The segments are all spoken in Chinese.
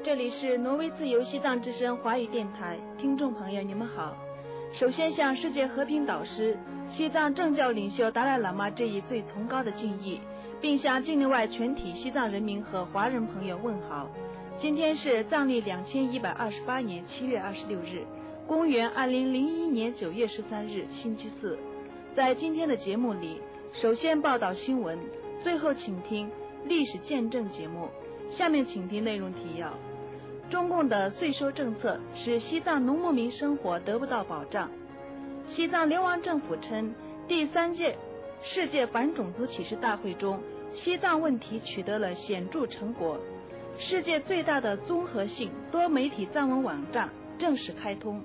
这里是挪威自由西藏之声华语电台，听众朋友你们好。首先向世界和平导师、西藏政教领袖达赖喇嘛致以最崇高的敬意，并向境内外全体西藏人民和华人朋友问好。今天是藏历2128年7月26日，公元2001年9月13日，星期四。在今天的节目里，首先报道新闻，最后请听历史见证节目。下面请听内容提要：中共的税收政策使西藏农牧民生活得不到保障。西藏流亡政府称，第3届世界反种族歧视大会中，西藏问题取得了显著成果。世界最大的综合性多媒体藏文网站正式开通。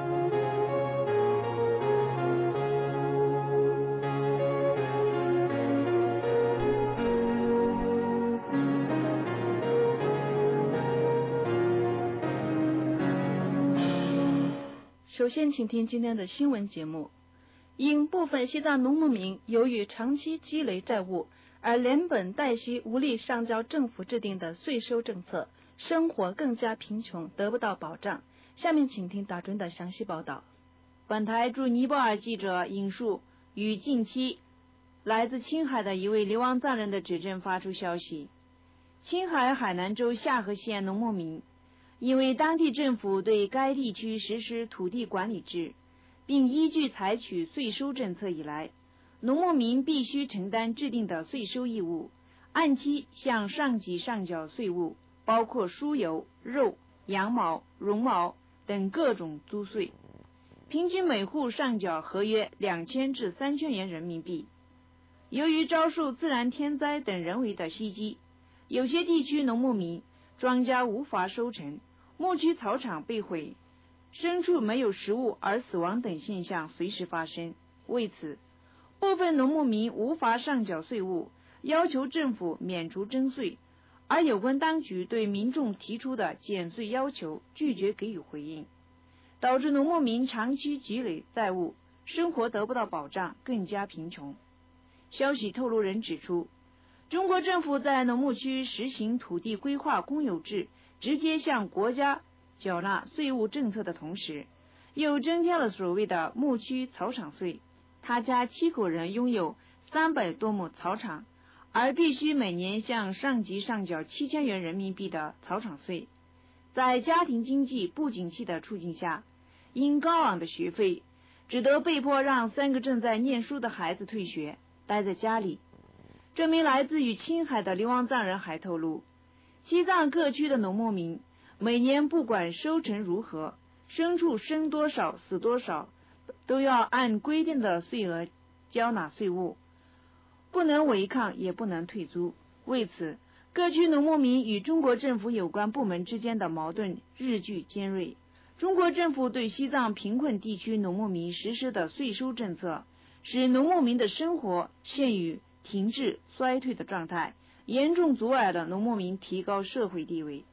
首先请听今天的新闻节目。因部分西藏农牧民由于长期积累债务而连本带息无力上交政府制定的税收政策，生活更加贫穷，得不到保障。下面请听大准的详细报道。 本台驻尼泊尔记者引述与近期来自青海的一位流亡藏人的指证发出消息，青海海南州夏河县农牧民因为当地政府对该地区实施土地管理制，并依据采取税收政策以来，农牧民必须承担制定的税收义务，按期向上级上缴税务，包括输油、肉、羊毛、绒毛等各种租税，平均每户上缴合约2000至3000元人民币。由于遭受自然天灾等人为的袭击，有些地区农牧民庄稼无法收成，牧区草场被毁，牲畜没有食物而死亡等现象随时发生。为此，部分农牧民无法上缴税务，要求政府免除征税，而有关当局对民众提出的减税要求拒绝给予回应，导致农牧民长期积累债务，生活得不到保障，更加贫穷。消息透露人指出，中国政府在农牧区实行土地规划公有制，直接向国家缴纳税务政策的同时，又增加了所谓的牧区草场税。他家7口人拥有300多亩草场，而必须每年向上级上缴7000元人民币的草场税。在家庭经济不景气的处境下，因高昂的学费，只得被迫让3个正在念书的孩子退学，待在家里。这名来自于青海的流亡藏人还透露，西藏各区的农牧民每年不管收成如何，牲畜生多少死多少，都要按规定的税额交纳税务，不能违抗也不能退租。为此，各区农牧民与中国政府有关部门之间的矛盾日趋尖锐。中国政府对西藏贫困地区农牧民实施的税收政策，使农牧民的生活陷于停滞衰退的状态，严重阻碍了农牧民提高社会地位。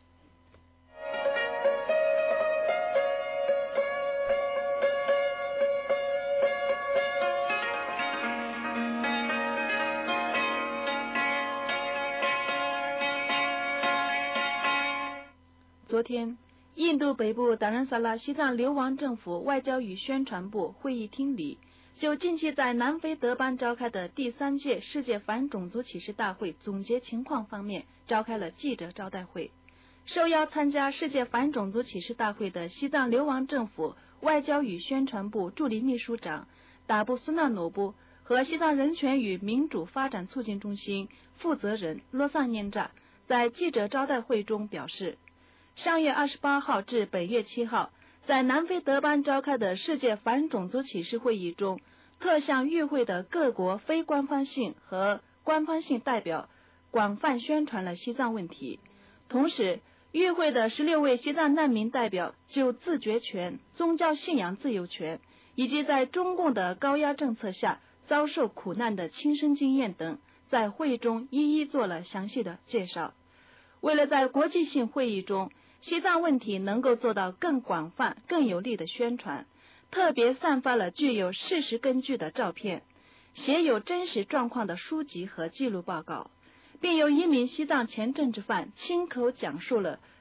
昨天，印度北部达兰萨拉西藏流亡政府外交与宣传部会议厅里，就近期在南非德班召开的第3届世界反种族歧视大会总结情况方面召开了记者招待会。受邀参加世界反种族歧视大会的西藏流亡政府外交与宣传部助理秘书长达布苏纳努布和西藏人权与民主发展促进中心负责人罗桑念扎在记者招待会中表示，上月28号至本月7号，在南非德班召开的世界反种族歧视会议中，特向与会的各国非官方性和官方性代表广泛宣传了西藏问题。同时，与会的16位西藏难民代表就自决权、宗教信仰自由权以及在中共的高压政策下遭受苦难的亲身经验等，在会议中一一做了详细的介绍。为了在国际性会议中西藏问题能够做到更广泛、更有力的宣传，特别散发了具有事实根据的照片，写有真实状况的书籍和记录报告，并由一名西藏前政治犯亲口讲述了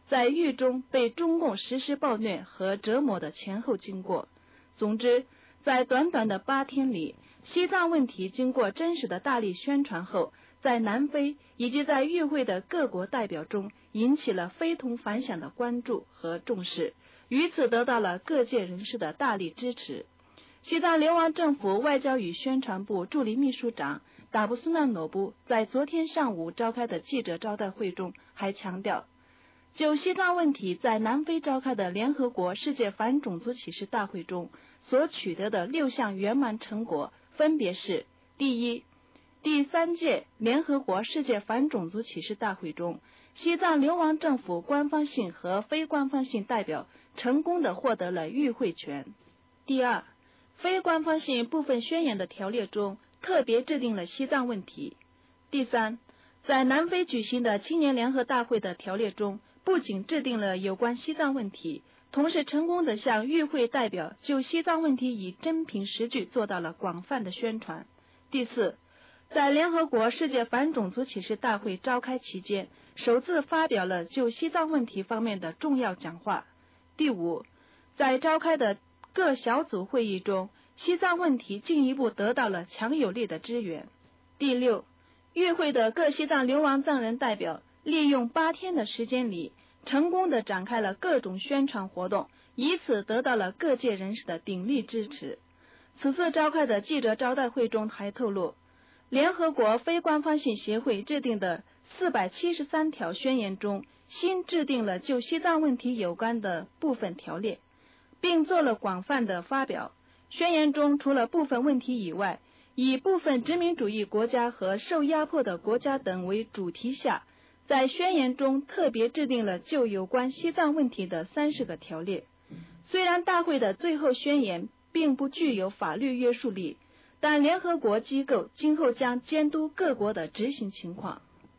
在狱中被中共实施暴虐和折磨的前后经过。总之，在短短的8天里，西藏问题经过真实的大力宣传后，在南非以及在与会的各国代表中引起了非同凡响的关注和重视，于此得到了各界人士的大力支持。西藏流亡政府外交与宣传部助理秘书长达布苏纳诺布在昨天上午召开的记者招待会中还强调，就西藏问题在南非召开的联合国世界反种族歧视大会中所取得的6项圆满成果分别是：第一，第3届联合国世界反种族歧视大会中，西藏流亡政府官方性和非官方性代表成功地获得了与会权。第二，非官方性部分宣言的条例中特别制定了西藏问题。第三，在南非举行的青年联合大会的条例中不仅制定了有关西藏问题，同时成功地向与会代表就西藏问题以真凭实据做到了广泛的宣传。第四，在联合国世界反种族歧视大会召开期间，首次发表了就西藏问题方面的重要讲话。第五，在召开的各小组会议中，西藏问题进一步得到了强有力的支援。第六，与会的各西藏流亡藏人代表利用8天的时间里，成功地展开了各种宣传活动，以此得到了各界人士的鼎力支持。此次召开的记者招待会中还透露，联合国非官方性协会制定的473条宣言中，新制定了就西藏问题有关的部分条例，并做了广泛的发表。宣言中除了部分问题以外，以部分殖民主义国家和受压迫的国家等为主题下，在宣言中特别制定了就有关西藏问题的30个条例。虽然大会的最后宣言并不具有法律约束力，但联合国机构今后将监督各国的执行情况。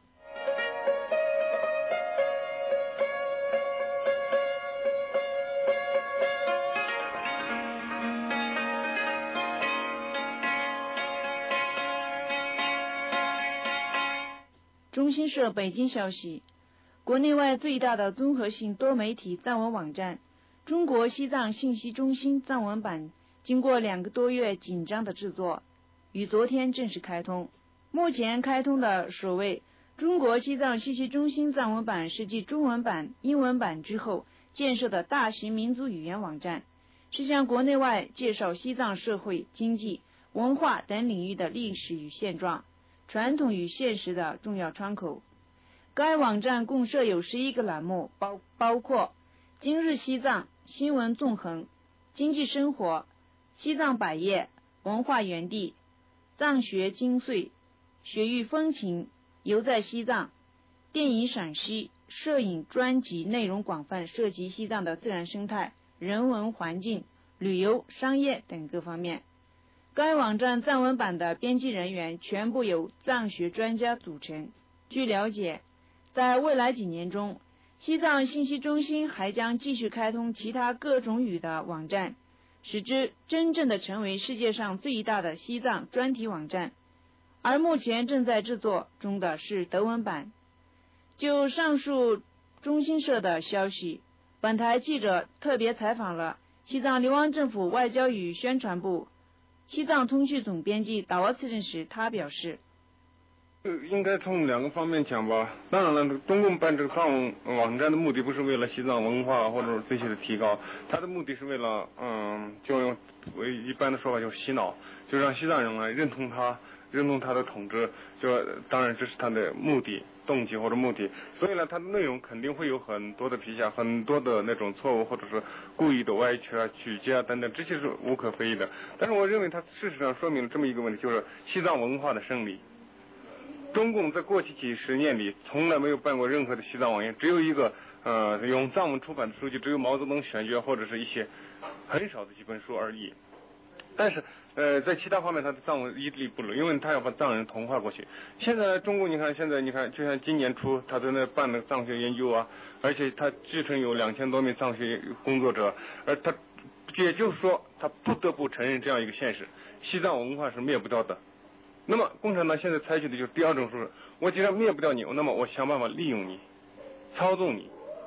中新社北京消息，国内外最大的综合性多媒体藏文网站中国西藏信息中心藏文版经过2个多月紧张的制作，于昨天正式开通。目前开通的首位中国西藏信息中心藏文版是继中文版、英文版之后建设的大型民族语言网站，是向国内外介绍西藏社会、经济、文化等领域的历史与现状、传统与现实的重要窗口。该网站共设有11个栏目，包括今日西藏、新闻纵横、经济生活、西藏百业、文化园地、藏学精髓、雪域风情、游在西藏、电影赏析、摄影专辑内容广泛，涉及西藏的自然生态、人文环境、旅游、商业等各方面。该网站藏文版的编辑人员全部由藏学专家组成。据了解，在未来几年中，西藏信息中心还将继续开通其他各种语的网站，使之真正的成为世界上最大的西藏专题网站。而目前正在制作中的是德文版。就上述中新社的消息，本台记者特别采访了西藏流亡政府外交与宣传部西藏通讯总编辑达沃次镇时，他表示， 应该从2个方面讲吧。当然了，中共办这个藏文网站的目的不是为了西藏文化或者这些的提高，它的目的是为了就用一般的说法就是洗脑，就让西藏人来认同他的统治，就当然这是他的目的、动机或者目的。所以呢，它的内容肯定会有很多的皮瑕，很多的那种错误，或者是故意的歪曲啊、曲解啊等等，这些是无可非议的。但是我认为它事实上说明了这么一个问题，就是西藏文化的胜利。中共在过去几十年里从来没有办过任何的西藏网页，只有一个用藏文出版的书籍，只有毛泽东选卷或者是一些很少的几本书而已。但是在其他方面他的藏文屹立不摇，因为他要把藏人同化过去。现在中国你看，就像今年初他在那办的藏学研究啊，而且他支撑有2000多名藏学工作者，而他也就是说他不得不承认这样一个现实，西藏文化是灭不掉的。那么共产党现在采取的就是第2种说法，我既然灭不掉你，那么我想办法利用你、操纵你，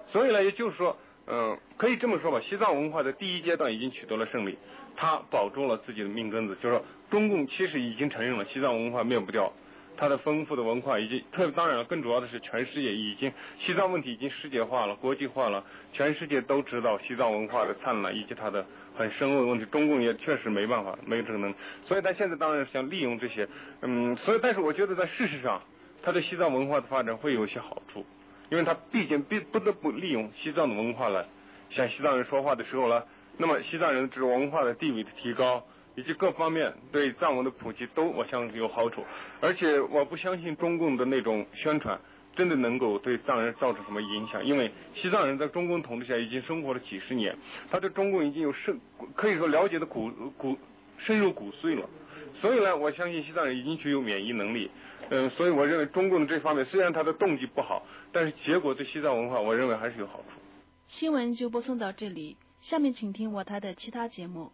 所以呢，也就是说，可以这么说吧，西藏文化的第一阶段已经取得了胜利，它保住了自己的命根子，就是说中共其实已经承认了西藏文化灭不掉，它的丰富的文化以及当然了，更主要的是全世界已经西藏问题已经世界化了、国际化了，全世界都知道西藏文化的灿烂以及它的很深奥的问题，中共也确实没办法，没有这个能力，所以他现在当然想利用这些，所以但是我觉得在事实上，他对西藏文化的发展会有一些好处，因为他毕竟不得不利用西藏的文化来向西藏人说话的时候呢，那么西藏人这种文化的地位的提高，以及各方面对藏文的普及都我相信有好处，而且我不相信中共的那种宣传真的能够对藏人造成什么影响，因为西藏人在中共统治下已经生活了几十年，他对中共已经有可以说了解的深入骨髓了，所以呢，我相信西藏人已经具有免疫能力，所以我认为中共的这方面虽然他的动机不好，但是结果对西藏文化我认为还是有好处。 新闻就播送到这里，下面请听我台的其他节目。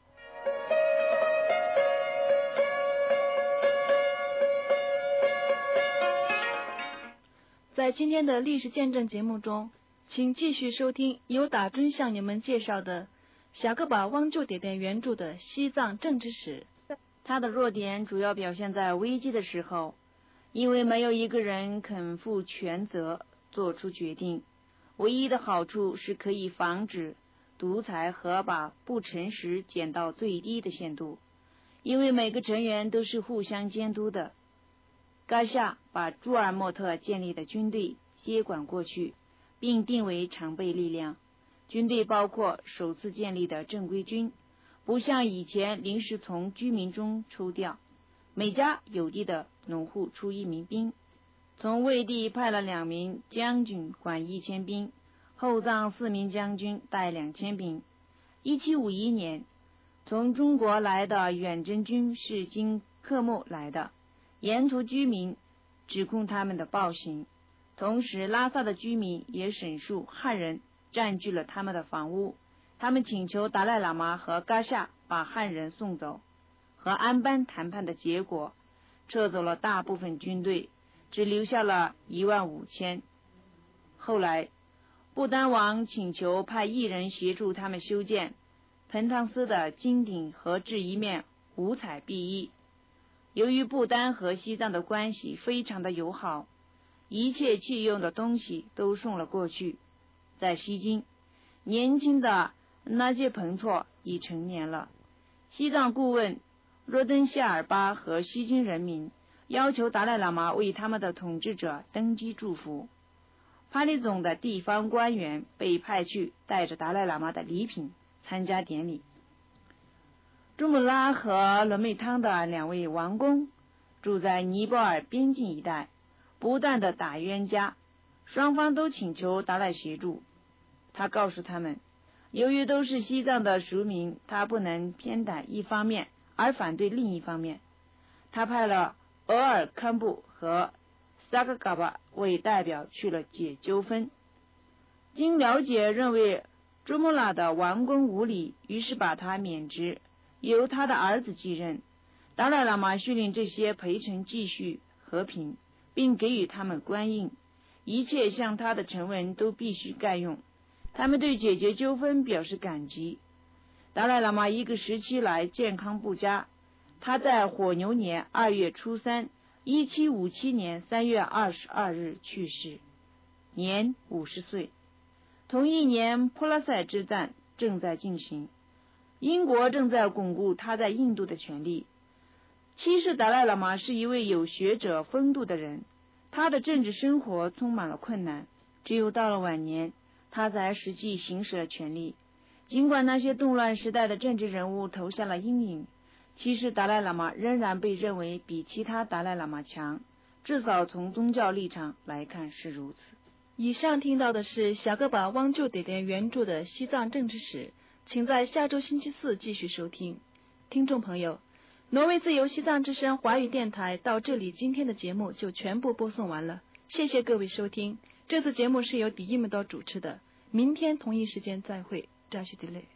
在今天的历史见证节目中，请继续收听由打尊向你们介绍的夏格巴汪就爹爹原著的西藏政治史。 它的弱点主要表现在危机的时候，因为没有一个人肯负全责做出决定。唯一的好处是可以防止独裁和把不诚实减到最低的限度，因为每个成员都是互相监督的。噶夏把朱尔莫特建立的军队接管过去，并定为常备力量。军队包括首次建立的正规军，不像以前临时从居民中抽调，每家有地的农户出1名兵，从卫地派了2名将军管1000兵，后藏4名将军带2000兵。1751年，从中国来的远征军是经克木来的，沿途居民指控他们的暴行，同时拉萨的居民也申诉汉人占据了他们的房屋，他们请求达赖喇嘛和噶夏把汉人送走。和安班谈判的结果，撤走了大部分军队，只留下了15000。后来不丹王请求派1人协助他们修建彭唐寺的金顶和制一面五彩壁艺。由于不丹和西藏的关系非常的友好，一切器用的东西都送了过去。在西京，年轻的纳杰彭措已成年了。西藏顾问若登夏尔巴和西京人民要求达赖喇嘛为他们的统治者登基祝福。帕里总的地方官员被派去带着达赖喇嘛的礼品参加典礼。珠穆拉和伦美汤的2位王公住在尼泊尔边境一带，不断的打冤家，双方都请求达赖协助。他告诉他们，由于都是西藏的属民，他不能偏袒一方面而反对另一方面。他派了额尔堪布和萨格嘎巴为代表去了解纠纷。经了解，认为珠穆拉的王公无礼，于是把他免职，由他的儿子继任。达赖喇嘛训令这些陪臣继续和平，并给予他们官印，一切向他的臣文都必须盖用。他们对解决纠纷表示感激。达赖喇嘛一个时期来健康不佳，他在火牛年2月初3 1757年3月22日去世，年50岁。同一年，普拉塞之战正在进行，英国正在巩固他在印度的权利。七世达赖喇嘛是一位有学者风度的人，他的政治生活充满了困难，只有到了晚年，他才实际行使了权力。尽管那些动乱时代的政治人物投下了阴影，七世达赖喇嘛仍然被认为比其他达赖喇嘛强，至少从宗教立场来看是如此。 以上听到的是夏格巴汪就爹爹原著的西藏政治史，请在下周星期4继续收听。听众朋友，挪威自由西藏之声华语电台到这里，今天的节目就全部播送完了，谢谢各位收听。这次节目是由迪伊木刀主持的，明天同一时间再会，扎西迪勒。